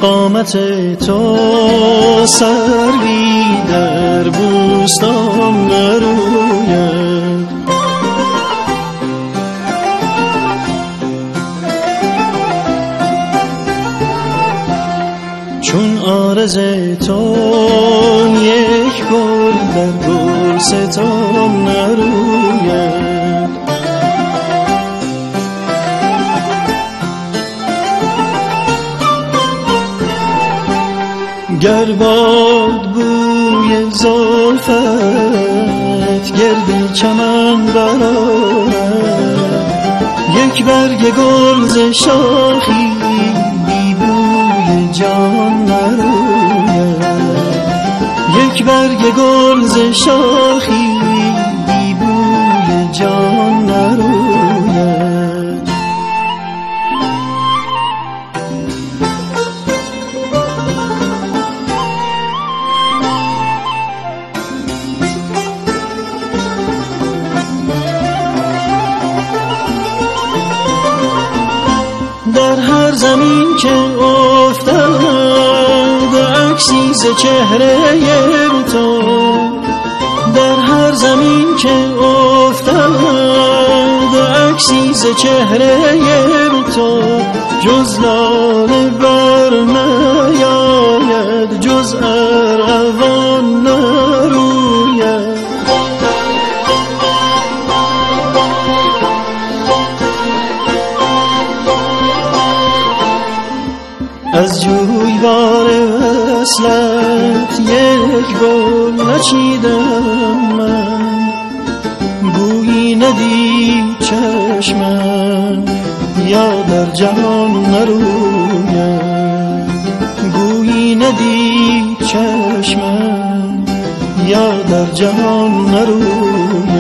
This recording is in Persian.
قامت تو سروی در بوستان نروید. چون عارض تو یک گل در گلستان نروید. گر باد بوی زلفت گرد چمن برآرد، یک برگ گل ز شاخی بی بوی جان نروید. یک برگ گل ز شاخی بی بوی جان نروید. در هر زمین که افتد عکسی ز چهره تو، در هر زمین که افتد عکسی ز چهره تو، جز لاله بر نیاید، جز ارغوان نروید. از جویبار وصلت یک گل نچیدم من، بویی ندید چشمم یا در جهان نروید. بویی ندید چشمم یا در جهان نروید.